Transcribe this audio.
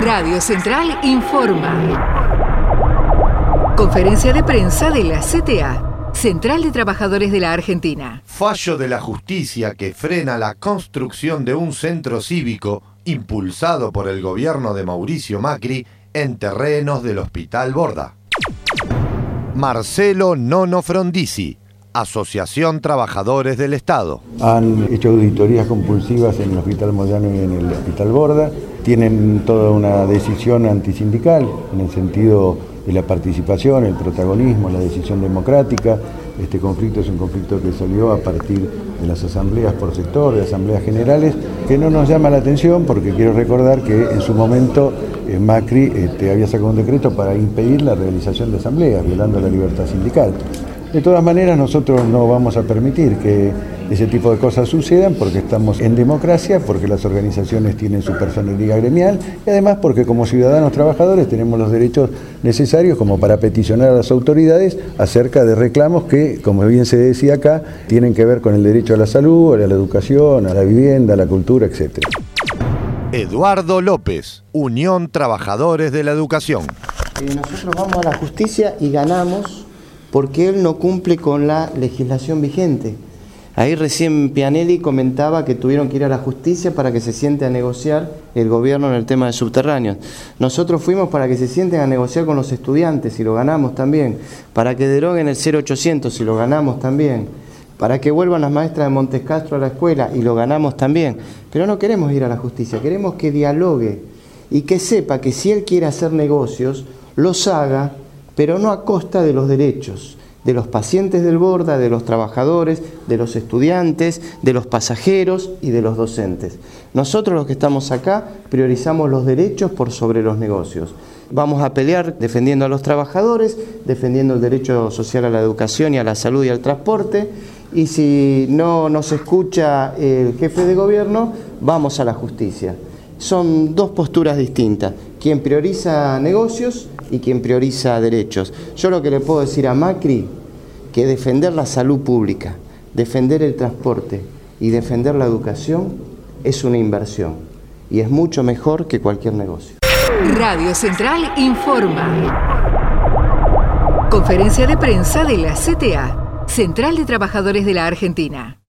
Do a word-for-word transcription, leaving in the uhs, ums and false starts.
Radio Central informa. Conferencia de prensa de la C T A, Central de Trabajadores de la Argentina. Fallo de la justicia que frena la construcción de un centro cívico impulsado por el gobierno de Mauricio Macri en terrenos del Hospital Borda. Marcelo Nono Frondizi, Asociación Trabajadores del Estado. Han hecho auditorías compulsivas en el Hospital Moyano y en el Hospital Borda. Tienen toda una decisión antisindical en el sentido de la participación, el protagonismo, la decisión democrática. Este conflicto es un conflicto que salió a partir de las asambleas por sector, de asambleas generales, que no nos llama la atención porque quiero recordar que en su momento eh, Macri este, había sacado un decreto para impedir la realización de asambleas, violando la libertad sindical. De todas maneras, nosotros no vamos a permitir que ese tipo de cosas sucedan porque estamos en democracia, porque las organizaciones tienen su personalidad gremial y además porque como ciudadanos trabajadores tenemos los derechos necesarios como para peticionar a las autoridades acerca de reclamos que, como bien se decía acá, tienen que ver con el derecho a la salud, a la educación, a la vivienda, a la cultura, etcétera. Eduardo López, Unión Trabajadores de la Educación. Eh, nosotros vamos a la justicia y ganamos porque él no cumple con la legislación vigente. Ahí recién Pianelli comentaba que tuvieron que ir a la justicia para que se siente a negociar el gobierno en el tema de subterráneos. Nosotros fuimos para que se sienten a negociar con los estudiantes y lo ganamos también, para que deroguen el cero ochocientos y lo ganamos también, para que vuelvan las maestras de Montes Castro a la escuela y lo ganamos también. Pero no queremos ir a la justicia, queremos que dialogue y que sepa que si él quiere hacer negocios, los haga, pero no a costa de los derechos de los pacientes del Borda, de los trabajadores, de los estudiantes, de los pasajeros y de los docentes. Nosotros los que estamos acá priorizamos los derechos por sobre los negocios. Vamos a pelear defendiendo a los trabajadores, defendiendo el derecho social a la educación y a la salud y al transporte, y si no nos escucha el jefe de gobierno, vamos a la justicia. Son dos posturas distintas, quien prioriza negocios y quien prioriza derechos. Yo lo que le puedo decir a Macri, que defender la salud pública, defender el transporte y defender la educación es una inversión y es mucho mejor que cualquier negocio. Radio Central informa. Conferencia de prensa de la C T A, Central de Trabajadores de la Argentina.